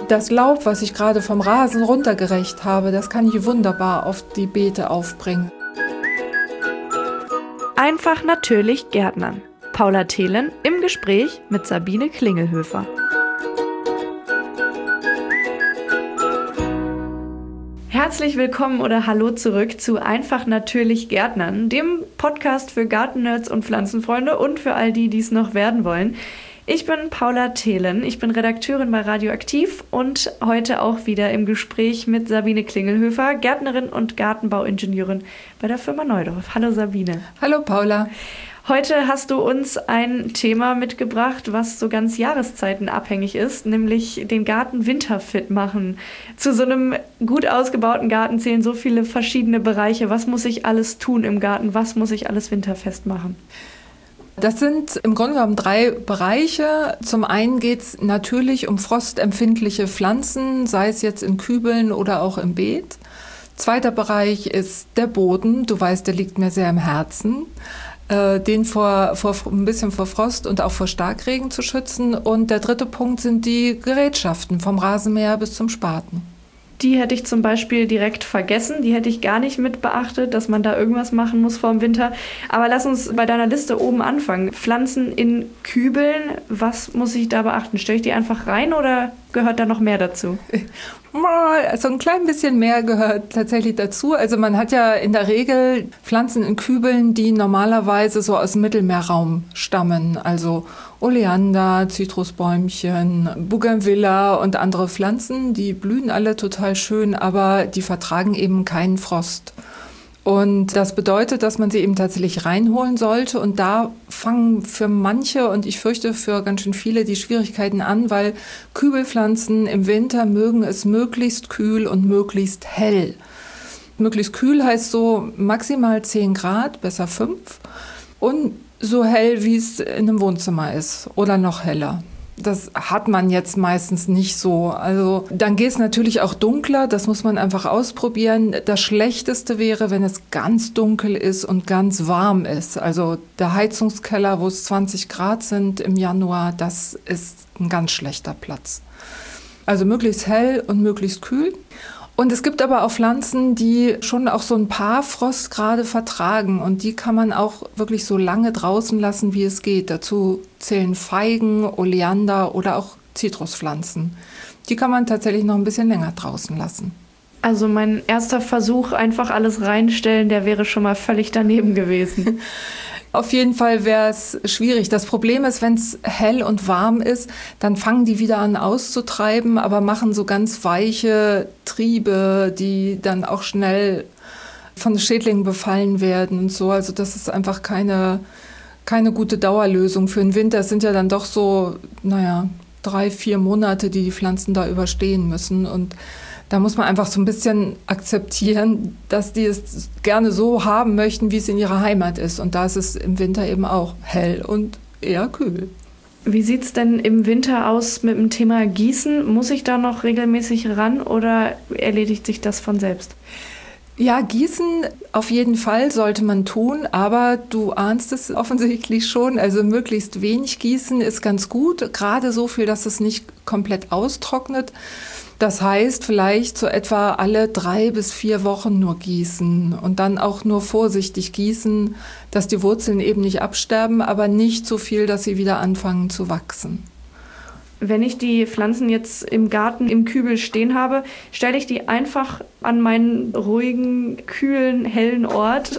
Das Laub, was ich gerade vom Rasen runtergerecht habe, das kann ich wunderbar auf die Beete aufbringen. Einfach natürlich Gärtnern. Paula Thelen im Gespräch mit Sabine Klingelhöfer. Herzlich willkommen oder hallo zurück zu Einfach natürlich Gärtnern, dem Podcast für Gartennerds und Pflanzenfreunde und für all die, die es noch werden wollen. Ich bin Paula Thelen, ich bin Redakteurin bei Radioaktiv und heute auch wieder im Gespräch mit Sabine Klingelhöfer, Gärtnerin und Gartenbauingenieurin bei der Firma Neudorf. Hallo Sabine. Hallo Paula. Heute hast du uns ein Thema mitgebracht, was so ganz jahreszeitenabhängig ist, nämlich den Garten winterfit machen. Zu so einem gut ausgebauten Garten zählen so viele verschiedene Bereiche. Was muss ich alles tun im Garten? Was muss ich alles winterfest machen? Das sind im Grunde genommen 3 Bereiche. Zum einen geht es natürlich um frostempfindliche Pflanzen, sei es jetzt in Kübeln oder auch im Beet. Zweiter Bereich ist der Boden. Du weißt, der liegt mir sehr am Herzen. Den ein bisschen vor Frost und auch vor Starkregen zu schützen. Und der dritte Punkt sind die Gerätschaften, vom Rasenmäher bis zum Spaten. Die hätte ich zum Beispiel direkt vergessen, die hätte ich gar nicht mit beachtet, dass man da irgendwas machen muss vor dem Winter. Aber lass uns bei deiner Liste oben anfangen. Pflanzen in Kübeln, was muss ich da beachten? Stelle ich die einfach rein oder gehört da noch mehr dazu? Also ein klein bisschen mehr gehört tatsächlich dazu. Also man hat ja in der Regel Pflanzen in Kübeln, die normalerweise so aus dem Mittelmeerraum stammen. Also Oleander, Zitrusbäumchen, Bougainvillea und andere Pflanzen, die blühen alle total schön, aber die vertragen eben keinen Frost. Und das bedeutet, dass man sie eben tatsächlich reinholen sollte. Und da fangen für manche und ich fürchte für ganz schön viele die Schwierigkeiten an, weil Kübelpflanzen im Winter mögen es möglichst kühl und möglichst hell. Möglichst kühl heißt so maximal 10 Grad, besser 5. Und so hell, wie es in einem Wohnzimmer ist oder noch heller. Das hat man jetzt meistens nicht so. Also dann geht es natürlich auch dunkler, das muss man einfach ausprobieren. Das Schlechteste wäre, wenn es ganz dunkel ist und ganz warm ist. Also der Heizungskeller, wo es 20 Grad sind im Januar, das ist ein ganz schlechter Platz. Also möglichst hell und möglichst kühl. Und es gibt aber auch Pflanzen, die schon auch so ein paar Frostgrade vertragen und die kann man auch wirklich so lange draußen lassen, wie es geht. Dazu zählen Feigen, Oleander oder auch Zitruspflanzen. Die kann man tatsächlich noch ein bisschen länger draußen lassen. Also mein erster Versuch, einfach alles reinstellen, der wäre schon mal völlig daneben gewesen. Auf jeden Fall wäre es schwierig. Das Problem ist, wenn es hell und warm ist, dann fangen die wieder an auszutreiben, aber machen so ganz weiche Triebe, die dann auch schnell von Schädlingen befallen werden und so. Also das ist einfach keine gute Dauerlösung für den Winter. Es sind ja dann doch so, 3-4 Monate, die Pflanzen da überstehen müssen. Und da muss man einfach so ein bisschen akzeptieren, dass die es gerne so haben möchten, wie es in ihrer Heimat ist. Und da ist es im Winter eben auch hell und eher kühl. Wie sieht es denn im Winter aus mit dem Thema Gießen? Muss ich da noch regelmäßig ran oder erledigt sich das von selbst? Ja, gießen auf jeden Fall sollte man tun, aber du ahnst es offensichtlich schon. Also möglichst wenig gießen ist ganz gut, gerade so viel, dass es nicht komplett austrocknet. Das heißt, vielleicht so etwa alle 3 bis 4 Wochen nur gießen und dann auch nur vorsichtig gießen, dass die Wurzeln eben nicht absterben, aber nicht so viel, dass sie wieder anfangen zu wachsen. Wenn ich die Pflanzen jetzt im Garten im Kübel stehen habe, stelle ich die einfach an meinen ruhigen, kühlen, hellen Ort?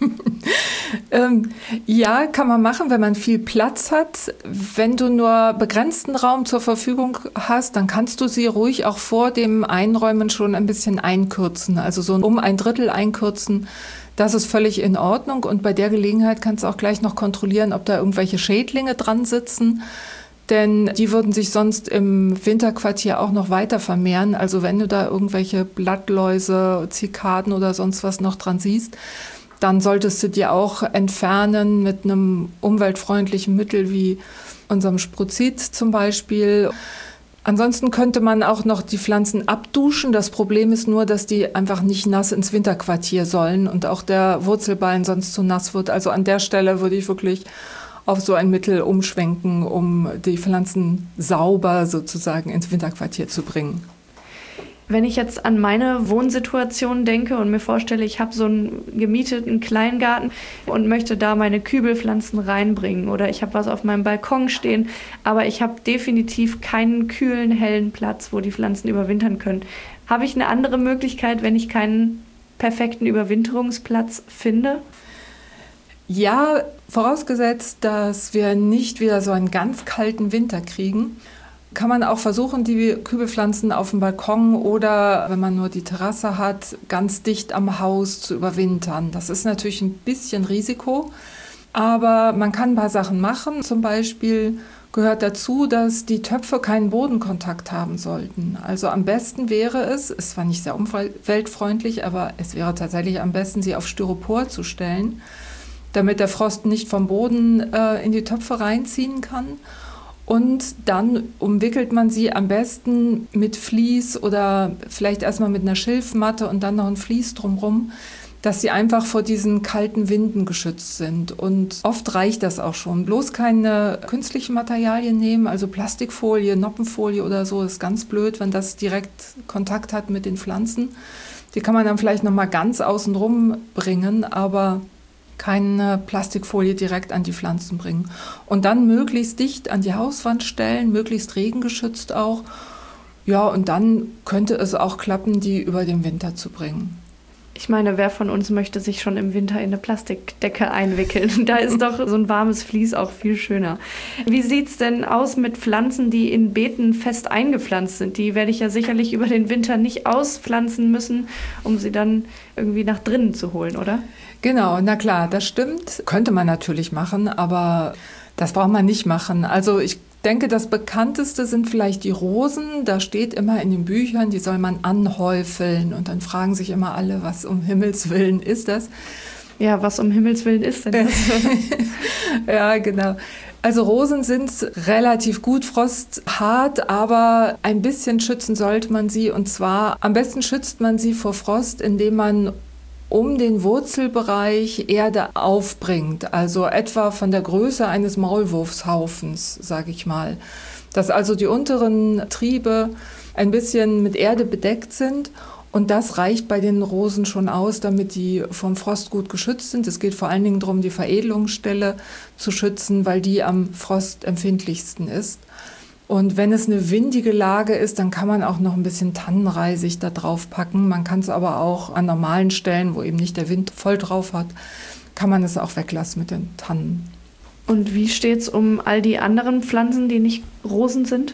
Ja, kann man machen, wenn man viel Platz hat. Wenn du nur begrenzten Raum zur Verfügung hast, dann kannst du sie ruhig auch vor dem Einräumen schon ein bisschen einkürzen. Also so um 1/3 einkürzen. Das ist völlig in Ordnung. Und bei der Gelegenheit kannst du auch gleich noch kontrollieren, ob da irgendwelche Schädlinge dran sitzen. Denn die würden sich sonst im Winterquartier auch noch weiter vermehren. Also wenn du da irgendwelche Blattläuse, Zikaden oder sonst was noch dran siehst, dann solltest du die auch entfernen mit einem umweltfreundlichen Mittel wie unserem Spruzit zum Beispiel. Ansonsten könnte man auch noch die Pflanzen abduschen. Das Problem ist nur, dass die einfach nicht nass ins Winterquartier sollen und auch der Wurzelballen sonst zu nass wird. Also an der Stelle würde ich wirklich auf so ein Mittel umschwenken, um die Pflanzen sauber sozusagen ins Winterquartier zu bringen. Wenn ich jetzt an meine Wohnsituation denke und mir vorstelle, ich habe so einen gemieteten Kleingarten und möchte da meine Kübelpflanzen reinbringen oder ich habe was auf meinem Balkon stehen, aber ich habe definitiv keinen kühlen, hellen Platz, wo die Pflanzen überwintern können. Habe ich eine andere Möglichkeit, wenn ich keinen perfekten Überwinterungsplatz finde? Ja, vorausgesetzt, dass wir nicht wieder so einen ganz kalten Winter kriegen, kann man auch versuchen, die Kübelpflanzen auf dem Balkon oder, wenn man nur die Terrasse hat, ganz dicht am Haus zu überwintern. Das ist natürlich ein bisschen Risiko, aber man kann ein paar Sachen machen. Zum Beispiel gehört dazu, dass die Töpfe keinen Bodenkontakt haben sollten. Also am besten wäre es war nicht sehr umweltfreundlich, aber es wäre tatsächlich am besten, sie auf Styropor zu stellen, damit der Frost nicht vom Boden in die Töpfe reinziehen kann. Und dann umwickelt man sie am besten mit Vlies oder vielleicht erstmal mit einer Schilfmatte und dann noch ein Vlies drumherum, dass sie einfach vor diesen kalten Winden geschützt sind. Und oft reicht das auch schon. Bloß keine künstlichen Materialien nehmen, also Plastikfolie, Noppenfolie oder so. Ist ganz blöd, wenn das direkt Kontakt hat mit den Pflanzen. Die kann man dann vielleicht noch mal ganz außen rum bringen, aber keine Plastikfolie direkt an die Pflanzen bringen. Und dann möglichst dicht an die Hauswand stellen, möglichst regengeschützt auch. Ja, und dann könnte es auch klappen, die über den Winter zu bringen. Ich meine, wer von uns möchte sich schon im Winter in eine Plastikdecke einwickeln? Da ist doch so ein warmes Vlies auch viel schöner. Wie sieht es denn aus mit Pflanzen, die in Beeten fest eingepflanzt sind? Die werde ich ja sicherlich über den Winter nicht auspflanzen müssen, um sie dann irgendwie nach drinnen zu holen, oder? Genau, na klar, das stimmt. Könnte man natürlich machen, aber das braucht man nicht machen. Also ich denke, das bekannteste sind vielleicht die Rosen. Da steht immer in den Büchern, die soll man anhäufeln. Und dann fragen sich immer alle, was um Himmels Willen ist das? Ja, was um Himmels Willen ist denn das? Ja, genau. Also Rosen sind relativ gut frosthart, aber ein bisschen schützen sollte man sie. Und zwar am besten schützt man sie vor Frost, indem man um den Wurzelbereich Erde aufbringt, also etwa von der Größe eines Maulwurfshaufens, sage ich mal. Dass also die unteren Triebe ein bisschen mit Erde bedeckt sind und das reicht bei den Rosen schon aus, damit die vom Frost gut geschützt sind. Es geht vor allen Dingen darum, die Veredelungsstelle zu schützen, weil die am frostempfindlichsten ist. Und wenn es eine windige Lage ist, dann kann man auch noch ein bisschen Tannenreisig da drauf packen. Man kann es aber auch an normalen Stellen, wo eben nicht der Wind voll drauf hat, kann man es auch weglassen mit den Tannen. Und wie steht's um all die anderen Pflanzen, die nicht Rosen sind?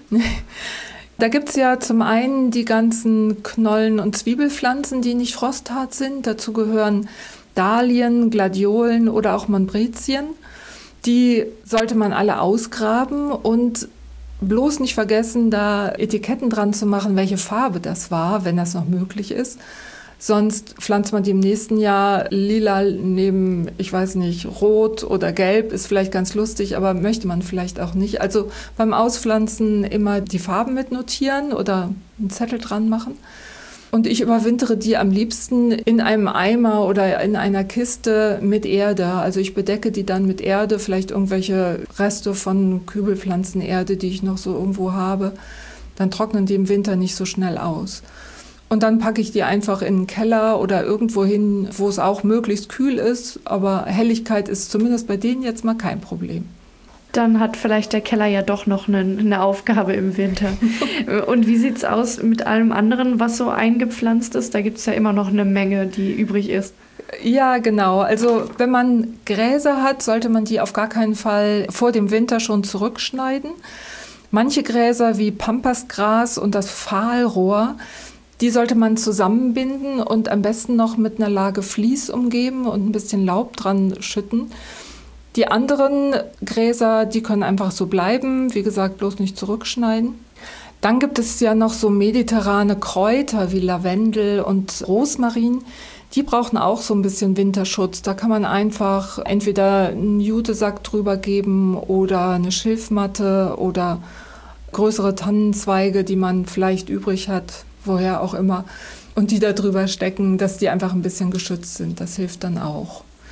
Da gibt's ja zum einen die ganzen Knollen- und Zwiebelpflanzen, die nicht frosthart sind. Dazu gehören Dahlien, Gladiolen oder auch Montbrezien. Die sollte man alle ausgraben und bloß nicht vergessen, da Etiketten dran zu machen, welche Farbe das war, wenn das noch möglich ist. Sonst pflanzt man die im nächsten Jahr lila neben, ich weiß nicht, rot oder gelb, ist vielleicht ganz lustig, aber möchte man vielleicht auch nicht. Also beim Auspflanzen immer die Farben mitnotieren oder einen Zettel dran machen. Und ich überwintere die am liebsten in einem Eimer oder in einer Kiste mit Erde. Also ich bedecke die dann mit Erde, vielleicht irgendwelche Reste von Kübelpflanzenerde, die ich noch so irgendwo habe. Dann trocknen die im Winter nicht so schnell aus. Und dann packe ich die einfach in den Keller oder irgendwo hin, wo es auch möglichst kühl ist. Aber Helligkeit ist zumindest bei denen jetzt mal kein Problem. Dann hat vielleicht der Keller ja doch noch eine Aufgabe im Winter. Und wie sieht es aus mit allem anderen, was so eingepflanzt ist? Da gibt es ja immer noch eine Menge, die übrig ist. Ja, genau. Also wenn man Gräser hat, sollte man die auf gar keinen Fall vor dem Winter schon zurückschneiden. Manche Gräser wie Pampasgras und das Pfahlrohr, die sollte man zusammenbinden und am besten noch mit einer Lage Vlies umgeben und ein bisschen Laub dran schütten. Die anderen Gräser, die können einfach so bleiben, wie gesagt, bloß nicht zurückschneiden. Dann gibt es ja noch so mediterrane Kräuter wie Lavendel und Rosmarin. Die brauchen auch so ein bisschen Winterschutz. Da kann man einfach entweder einen Jutesack drüber geben oder eine Schilfmatte oder größere Tannenzweige, die man vielleicht übrig hat, woher auch immer, und die da drüber stecken, dass die einfach ein bisschen geschützt sind. Das hilft dann auch.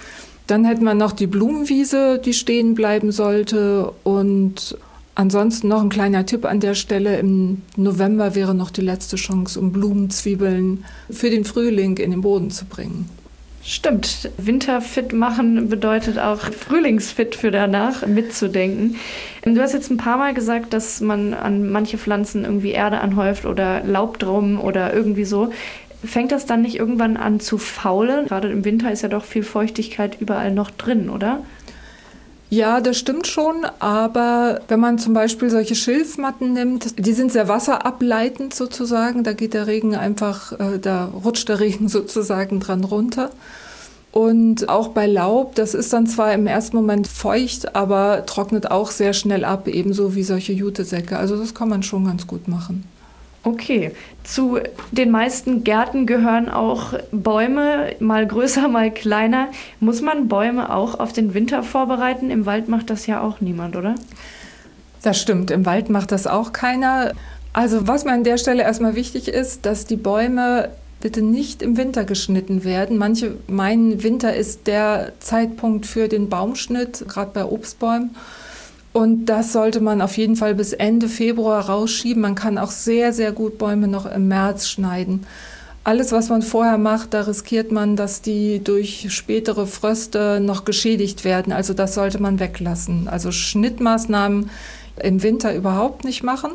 Dann hätten wir noch die Blumenwiese, die stehen bleiben sollte. Und ansonsten noch ein kleiner Tipp an der Stelle. Im November wäre noch die letzte Chance, um Blumenzwiebeln für den Frühling in den Boden zu bringen. Stimmt. Winterfit machen bedeutet auch Frühlingsfit für danach mitzudenken. Du hast jetzt ein paar Mal gesagt, dass man an manche Pflanzen irgendwie Erde anhäuft oder Laub drum oder irgendwie so. Fängt das dann nicht irgendwann an zu faulen? Gerade im Winter ist ja doch viel Feuchtigkeit überall noch drin, oder? Ja, das stimmt schon, aber wenn man zum Beispiel solche Schilfmatten nimmt, die sind sehr wasserableitend sozusagen, da geht der Regen einfach, da rutscht der Regen sozusagen dran runter. Und auch bei Laub, das ist dann zwar im ersten Moment feucht, aber trocknet auch sehr schnell ab, ebenso wie solche Jutesäcke. Also das kann man schon ganz gut machen. Okay, zu den meisten Gärten gehören auch Bäume, mal größer, mal kleiner. Muss man Bäume auch auf den Winter vorbereiten? Im Wald macht das ja auch niemand, oder? Das stimmt, im Wald macht das auch keiner. Also was mir an der Stelle erstmal wichtig ist, dass die Bäume bitte nicht im Winter geschnitten werden. Manche meinen, Winter ist der Zeitpunkt für den Baumschnitt, gerade bei Obstbäumen. Und das sollte man auf jeden Fall bis Ende Februar rausschieben. Man kann auch sehr, sehr gut Bäume noch im März schneiden. Alles, was man vorher macht, da riskiert man, dass die durch spätere Fröste noch geschädigt werden. Also das sollte man weglassen. Also Schnittmaßnahmen im Winter überhaupt nicht machen.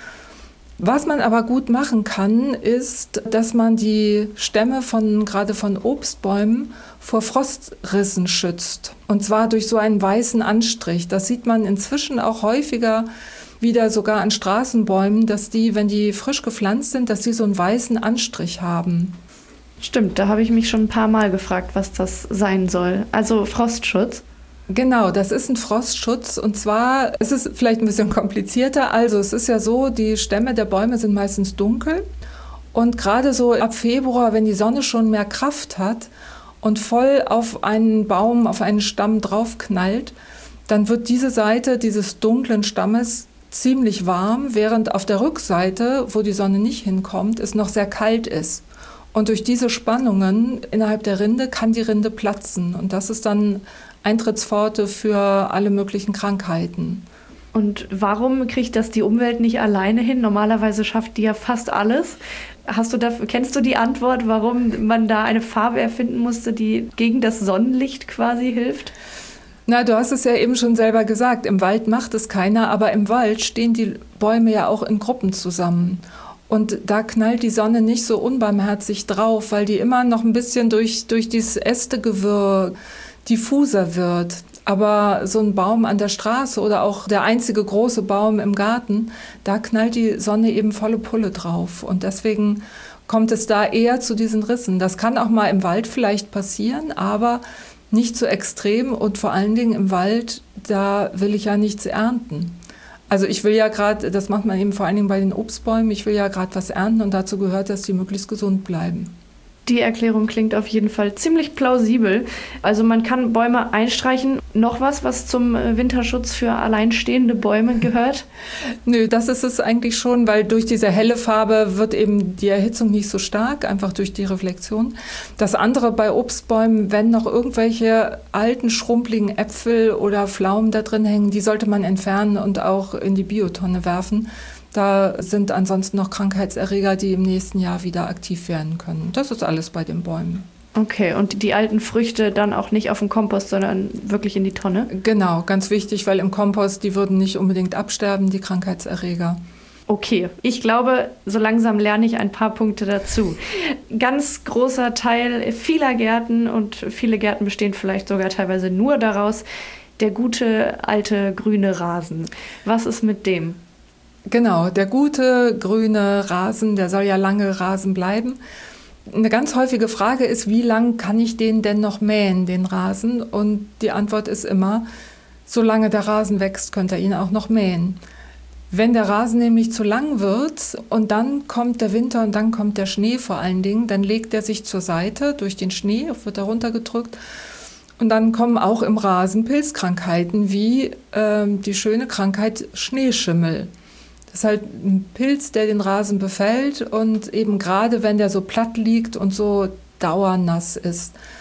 Was man aber gut machen kann, ist, dass man die Stämme gerade von Obstbäumen vor Frostrissen schützt. Und zwar durch so einen weißen Anstrich. Das sieht man inzwischen auch häufiger wieder sogar an Straßenbäumen, dass die, wenn die frisch gepflanzt sind, dass die so einen weißen Anstrich haben. Stimmt, da habe ich mich schon ein paar Mal gefragt, was das sein soll. Also Frostschutz. Genau, das ist ein Frostschutz und zwar, es ist vielleicht ein bisschen komplizierter, also es ist ja so, die Stämme der Bäume sind meistens dunkel und gerade so ab Februar, wenn die Sonne schon mehr Kraft hat und voll auf einen Baum, auf einen Stamm draufknallt, dann wird diese Seite dieses dunklen Stammes ziemlich warm, während auf der Rückseite, wo die Sonne nicht hinkommt, es noch sehr kalt ist. Und durch diese Spannungen innerhalb der Rinde kann die Rinde platzen und das ist dann Eintrittspforte für alle möglichen Krankheiten. Und warum kriegt das die Umwelt nicht alleine hin? Normalerweise schafft die ja fast alles. Kennst du die Antwort, warum man da eine Farbe erfinden musste, die gegen das Sonnenlicht quasi hilft? Na, du hast es ja eben schon selber gesagt, im Wald macht es keiner, aber im Wald stehen die Bäume ja auch in Gruppen zusammen. Und da knallt die Sonne nicht so unbarmherzig drauf, weil die immer noch ein bisschen durch dieses Ästegewirr diffuser wird. Aber so ein Baum an der Straße oder auch der einzige große Baum im Garten, da knallt die Sonne eben volle Pulle drauf. Und deswegen kommt es da eher zu diesen Rissen. Das kann auch mal im Wald vielleicht passieren, aber nicht so extrem. Und vor allen Dingen im Wald, da will ich ja nichts ernten. Also ich will ja gerade, das macht man eben vor allen Dingen bei den Obstbäumen, ich will ja gerade was ernten und dazu gehört, dass die möglichst gesund bleiben. Die Erklärung klingt auf jeden Fall ziemlich plausibel. Also man kann Bäume einstreichen. Noch was zum Winterschutz für alleinstehende Bäume gehört? Nö, das ist es eigentlich schon, weil durch diese helle Farbe wird eben die Erhitzung nicht so stark, einfach durch die Reflexion. Das andere bei Obstbäumen, wenn noch irgendwelche alten, schrumpeligen Äpfel oder Pflaumen da drin hängen, die sollte man entfernen und auch in die Biotonne werfen. Da sind ansonsten noch Krankheitserreger, die im nächsten Jahr wieder aktiv werden können. Das ist alles bei den Bäumen. Okay, und die alten Früchte dann auch nicht auf den Kompost, sondern wirklich in die Tonne? Genau, ganz wichtig, weil im Kompost, die würden nicht unbedingt absterben, die Krankheitserreger. Okay, ich glaube, so langsam lerne ich ein paar Punkte dazu. Ganz großer Teil vieler Gärten und viele Gärten bestehen vielleicht sogar teilweise nur daraus, der gute alte grüne Rasen. Was ist mit dem? Genau, der gute grüne Rasen, der soll ja lange Rasen bleiben. Eine ganz häufige Frage ist, wie lang kann ich den denn noch mähen, den Rasen? Und die Antwort ist immer, solange der Rasen wächst, könnt ihr ihn auch noch mähen. Wenn der Rasen nämlich zu lang wird und dann kommt der Winter und dann kommt der Schnee vor allen Dingen, dann legt er sich zur Seite durch den Schnee, wird er runtergedrückt. Und dann kommen auch im Rasen Pilzkrankheiten wie die schöne Krankheit Schneeschimmel. Das ist halt ein Pilz, der den Rasen befällt und eben gerade wenn der so platt liegt und so dauernass ist.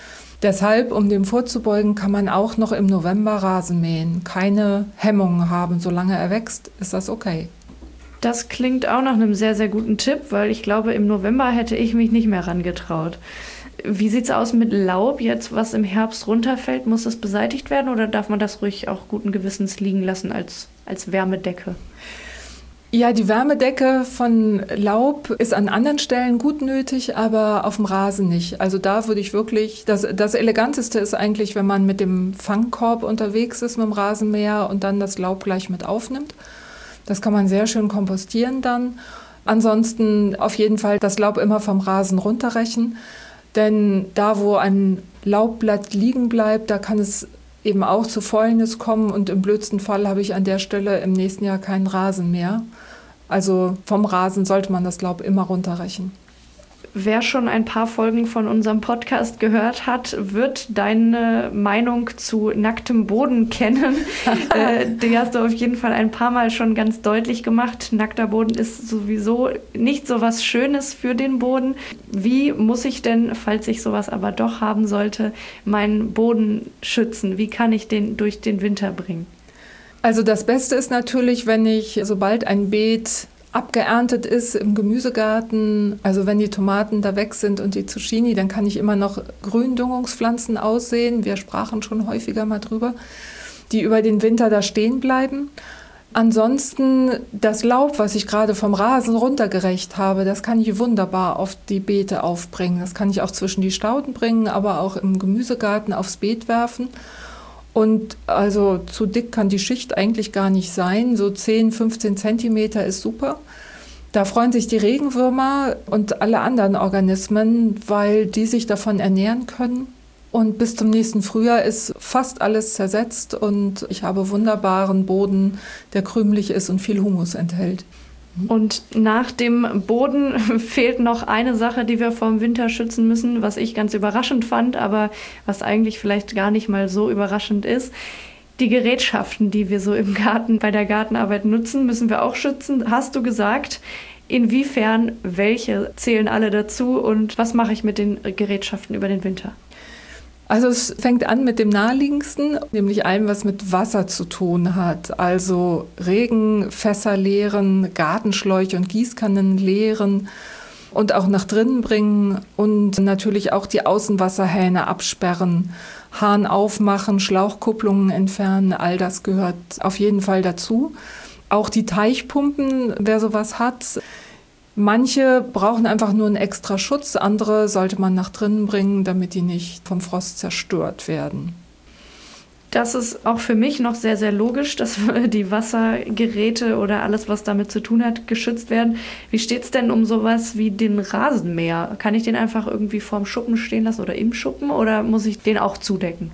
Deshalb, um dem vorzubeugen, kann man auch noch im November Rasen mähen. Keine Hemmungen haben. Solange er wächst, ist das okay. Das klingt auch nach einem sehr, sehr guten Tipp, weil ich glaube, im November hätte ich mich nicht mehr rangetraut. Wie sieht es aus mit Laub jetzt, was im Herbst runterfällt? Muss das beseitigt werden oder darf man das ruhig auch guten Gewissens liegen lassen als Wärmedecke? Ja, die Wärmedecke von Laub ist an anderen Stellen gut nötig, aber auf dem Rasen nicht. Also da würde ich wirklich, das Eleganteste ist eigentlich, wenn man mit dem Fangkorb unterwegs ist mit dem Rasenmäher und dann das Laub gleich mit aufnimmt. Das kann man sehr schön kompostieren dann. Ansonsten auf jeden Fall das Laub immer vom Rasen runterrechen. Denn da, wo ein Laubblatt liegen bleibt, da kann es eben auch zu Fäulnis kommen. Und im blödsten Fall habe ich an der Stelle im nächsten Jahr keinen Rasen mehr. Also vom Rasen sollte man das Laub immer runterrechen. Wer schon ein paar Folgen von unserem Podcast gehört hat, wird deine Meinung zu nacktem Boden kennen. Die hast du auf jeden Fall ein paar Mal schon ganz deutlich gemacht. Nackter Boden ist sowieso nicht so was Schönes für den Boden. Wie muss ich denn, falls ich sowas aber doch haben sollte, meinen Boden schützen? Wie kann ich den durch den Winter bringen? Also das Beste ist natürlich, wenn ich, sobald ein Beet abgeerntet ist im Gemüsegarten, also wenn die Tomaten da weg sind und die Zucchini, dann kann ich immer noch Gründüngungspflanzen aussehen. Wir sprachen schon häufiger mal drüber, die über den Winter da stehen bleiben. Ansonsten das Laub, was ich gerade vom Rasen runtergerecht habe, das kann ich wunderbar auf die Beete aufbringen. Das kann ich auch zwischen die Stauden bringen, aber auch im Gemüsegarten aufs Beet werfen. Und also zu dick kann die Schicht eigentlich gar nicht sein. So 10, 15 Zentimeter ist super. Da freuen sich die Regenwürmer und alle anderen Organismen, weil die sich davon ernähren können. Und bis zum nächsten Frühjahr ist fast alles zersetzt und ich habe wunderbaren Boden, der krümelig ist und viel Humus enthält. Und nach dem Boden fehlt noch eine Sache, die wir vor dem Winter schützen müssen, was ich ganz überraschend fand, aber was eigentlich vielleicht gar nicht mal so überraschend ist. Die Gerätschaften, die wir so im Garten bei der Gartenarbeit nutzen, müssen wir auch schützen. Hast du gesagt, inwiefern, welche zählen alle dazu und was mache ich mit den Gerätschaften über den Winter? Also es fängt an mit dem naheliegendsten, nämlich allem, was mit Wasser zu tun hat. Also Regenfässer leeren, Gartenschläuche und Gießkannen leeren und auch nach drinnen bringen und natürlich auch die Außenwasserhähne absperren, Hahn aufmachen, Schlauchkupplungen entfernen, all das gehört auf jeden Fall dazu. Auch die Teichpumpen, wer sowas hat. Manche brauchen einfach nur einen extra Schutz, andere sollte man nach drinnen bringen, damit die nicht vom Frost zerstört werden. Das ist auch für mich noch sehr, sehr logisch, dass die Wassergeräte oder alles, was damit zu tun hat, geschützt werden. Wie steht es denn um sowas wie den Rasenmäher? Kann ich den einfach irgendwie vorm Schuppen stehen lassen oder im Schuppen oder muss ich den auch zudecken?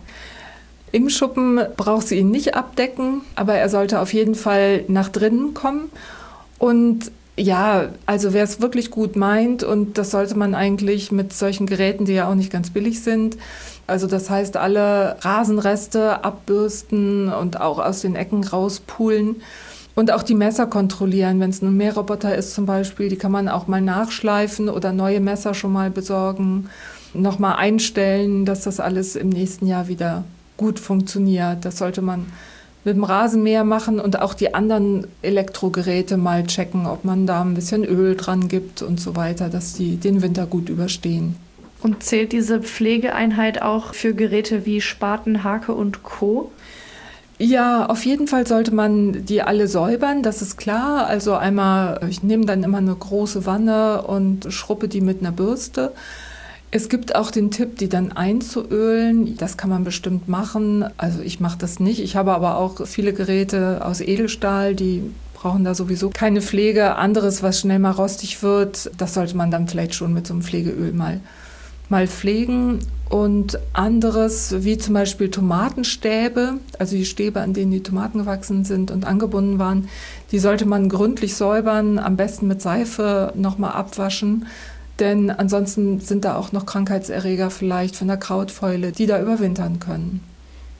Im Schuppen brauchst du ihn nicht abdecken, aber er sollte auf jeden Fall nach drinnen kommen. Und ja, also wer es wirklich gut meint, und das sollte man eigentlich mit solchen Geräten, die ja auch nicht ganz billig sind, also das heißt alle Rasenreste abbürsten und auch aus den Ecken rauspulen und auch die Messer kontrollieren. Wenn es ein Mähroboter ist zum Beispiel, die kann man auch mal nachschleifen oder neue Messer schon mal besorgen, nochmal einstellen, dass das alles im nächsten Jahr wieder gut funktioniert. Das sollte man mit dem Rasenmäher machen und auch die anderen Elektrogeräte mal checken, ob man da ein bisschen Öl dran gibt und so weiter, dass die den Winter gut überstehen. Und zählt diese Pflegeeinheit auch für Geräte wie Spaten, Hake und Co.? Ja, auf jeden Fall sollte man die alle säubern, das ist klar. Also einmal, ich nehme dann immer eine große Wanne und schruppe die mit einer Bürste. Es gibt auch den Tipp, die dann einzuölen. Das kann man bestimmt machen. Also ich mache das nicht. Ich habe aber auch viele Geräte aus Edelstahl, die brauchen da sowieso keine Pflege. Anderes, was schnell mal rostig wird, das sollte man dann vielleicht schon mit so einem Pflegeöl mal pflegen. Und anderes, wie zum Beispiel Tomatenstäbe, also die Stäbe, an denen die Tomaten gewachsen sind und angebunden waren, die sollte man gründlich säubern, am besten mit Seife nochmal abwaschen. Denn ansonsten sind da auch noch Krankheitserreger vielleicht von der Krautfäule, die da überwintern können.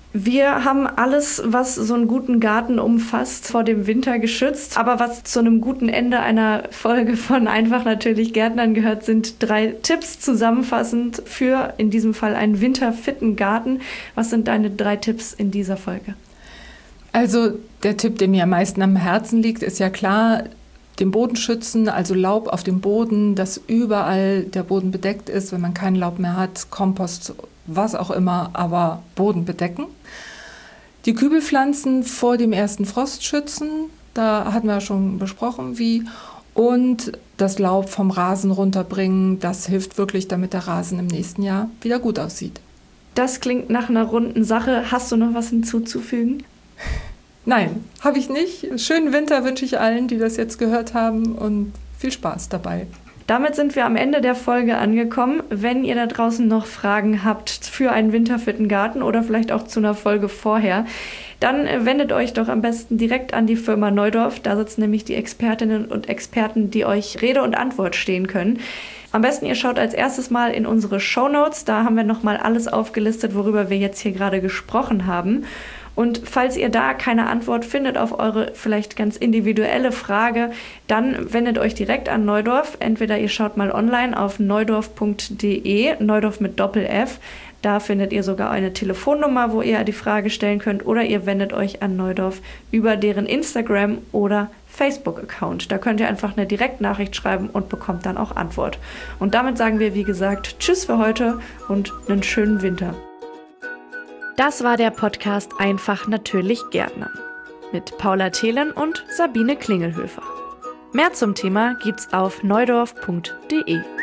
Wir haben alles, was so einen guten Garten umfasst, vor dem Winter geschützt. Aber was zu einem guten Ende einer Folge von Einfach natürlich Gärtnern gehört, sind 3 Tipps zusammenfassend für in diesem Fall einen winterfitten Garten. Was sind deine 3 Tipps in dieser Folge? Also der Tipp, der mir am meisten am Herzen liegt, ist ja klar, den Boden schützen, also Laub auf dem Boden, dass überall der Boden bedeckt ist, wenn man kein Laub mehr hat, Kompost, was auch immer, aber Boden bedecken. Die Kübelpflanzen vor dem ersten Frost schützen, da hatten wir schon besprochen, wie. Und das Laub vom Rasen runterbringen, das hilft wirklich, damit der Rasen im nächsten Jahr wieder gut aussieht. Das klingt nach einer runden Sache. Hast du noch was hinzuzufügen? Nein, habe ich nicht. Schönen Winter wünsche ich allen, die das jetzt gehört haben, und viel Spaß dabei. Damit sind wir am Ende der Folge angekommen. Wenn ihr da draußen noch Fragen habt für einen winterfitten Garten oder vielleicht auch zu einer Folge vorher, dann wendet euch doch am besten direkt an die Firma Neudorf. Da sitzen nämlich die Expertinnen und Experten, die euch Rede und Antwort stehen können. Am besten ihr schaut als erstes mal in unsere Shownotes. Da haben wir nochmal alles aufgelistet, worüber wir jetzt hier gerade gesprochen haben. Und falls ihr da keine Antwort findet auf eure vielleicht ganz individuelle Frage, dann wendet euch direkt an Neudorf. Entweder ihr schaut mal online auf neudorf.de, Neudorf mit Doppel-F. Da findet ihr sogar eine Telefonnummer, wo ihr die Frage stellen könnt. Oder ihr wendet euch an Neudorf über deren Instagram- oder Facebook-Account. Da könnt ihr einfach eine Direktnachricht schreiben und bekommt dann auch Antwort. Und damit sagen wir, wie gesagt, tschüss für heute und einen schönen Winter. Das war der Podcast Einfach natürlich Gärtnern mit Paula Thelen und Sabine Klingelhöfer. Mehr zum Thema gibt's auf neudorf.de.